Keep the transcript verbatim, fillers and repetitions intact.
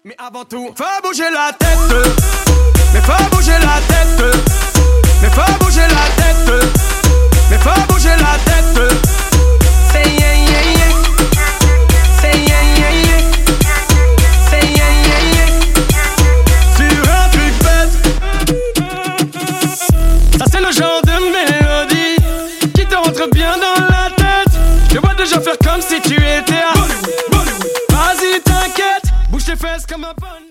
Mais avant tout, faut bouger la tête. Mais faut bouger la tête. Mais faut bouger la tête. Mais faut bouger la tête. Say yeah yeah yeah. Say yeah yeah yeah. Say yeah yeah yeah. Sur un truc bête. Ça c'est le genre de mélodie qui te rentre bien dans la tête. Je vois déjà faire comme si tu étais à Bollywood, Bollywood. Vas-y t'inquiète, bouge tes fesses comme un bonnet.